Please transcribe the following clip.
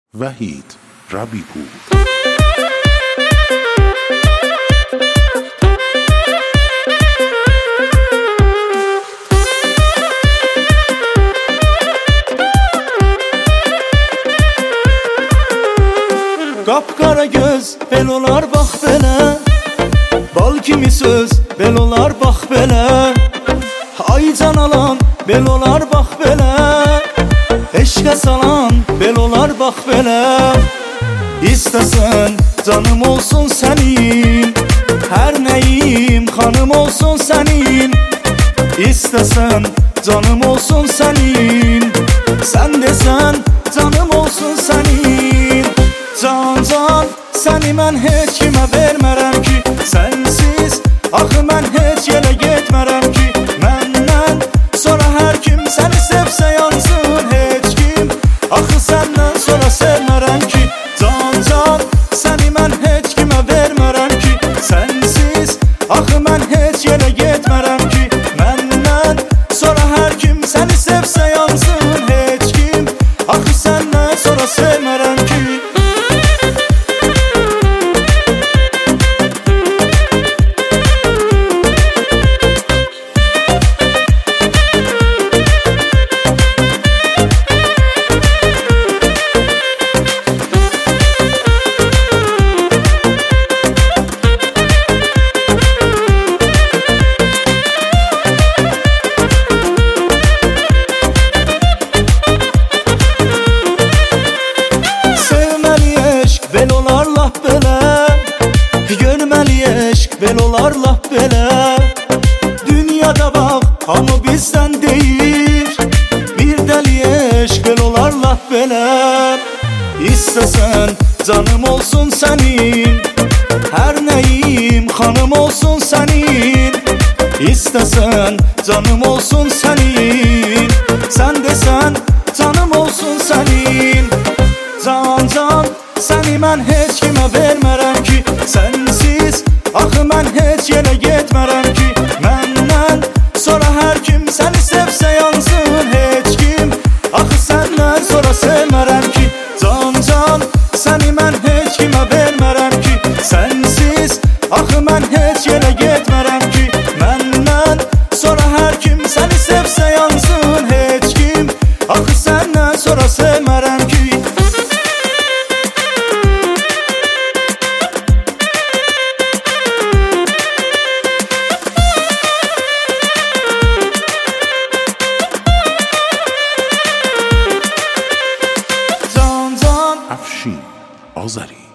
وحید ربیپور. Qapqara göz, bel olar bax belə. Bal kimi söz, bel olar bax belə. Ay can alan, bel olar bax belə. Eşqə salan, bel olar bax belə. İstəsən canım olsun sənin, hər nəyim xanım olsun sənin. İstəsən canım olsun sənin, sən desən canım olsun sənin. Can, səni mən heç kimə vermərəm ki, sənsiz axı mən heç yerə getmərəm ki. Məndən sonra hər kim səni sevsə yansın, heç kim axı səndən sonra sevmərəm ki. Can, səni mən heç kimə vermərəm ki, sənsiz axı mən heç yerə getmərəm ki. Məndən sonra hər kim səni sevsə yansın, heç kim axı səndən sonra sevmərəm ki. Bel olar lap belə, görməli eşq bel olar lap belə. Dünyada bax, hamı bizdən deyir, bir dəli eşq bel olar lap belə. İstəsən canım olsun sənin, hər nəyim xanım olsun sənin. İstəsən canım olsun sənin, sən desən canım olsun sənin. Can, səni mən heç kimə vermərəm ki, sənsiz axı mən heç yerə getmərəm ki. Məndən sonra hər kim səni sevsə yansın, heç kim axı səndən sonra sevmərəm ki. Can, səni mən heç kimə vermərəm ki, sənsiz axı mən heç yerə getmərəm ki. Məndən sonra hər kim səni sevsə yansın, heç kim axı səndən sonra sevmərəm ki. افشین آذری.